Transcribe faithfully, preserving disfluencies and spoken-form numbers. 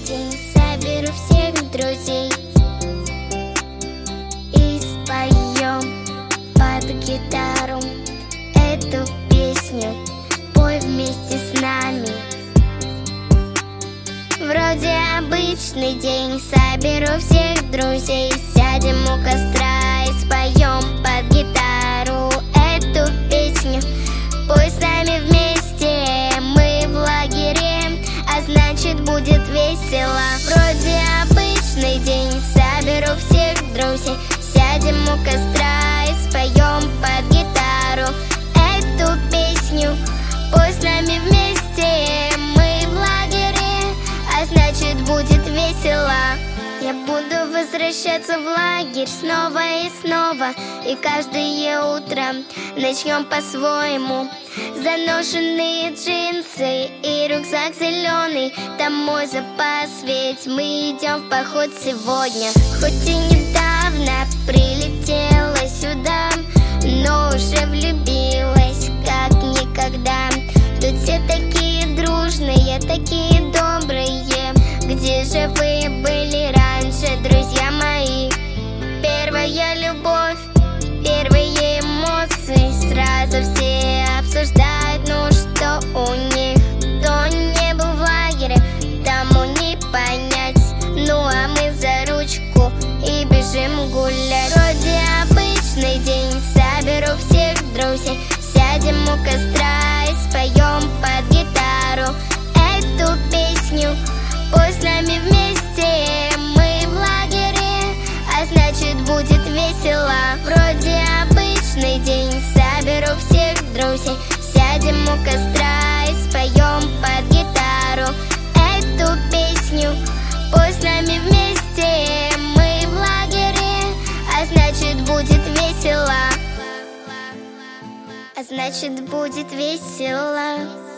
день соберу всех друзей и споем под гитару эту песню. Пой вместе с нами. Вроде обычный день, соберу всех друзей, сядем у костра и споем под гитару эту песню. Пой с нами вместе, мы в лагере, а значит будет весело. Вроде обычный день, соберу всех друзей, сядем у костра и споем под гитару эту песню. Пой с нами вместе, мы в лагере, а значит будет весело. Я буду возвращаться в лагерь снова и снова, и каждое утро начнем по-своему. Заношенные джинсы и рюкзак зеленый, там мой запас, ведь мы идем в поход сегодня. Хоть и недавно прилетела сюда, но уже влюбилась как никогда. Тут все такие дружные, такие добрые. Где же вы были раньше, друзья мои? Первая любовь, первые эмоции, сразу все обсуждают, ну что у них. Кто не был в лагере, тому не понять. Ну а мы за ручку и бежим гулять. Вроде обычный день, соберу всех друзей, сядем у костра и споем под гитару эту песню. Пой с нами вместе, мы в лагере, а значит будет весело. Вроде обычный день, соберу всех друзей, сядем у костра и споем под гитару эту песню. Пой с нами вместе, мы в лагере, а значит будет весело. А значит будет весело.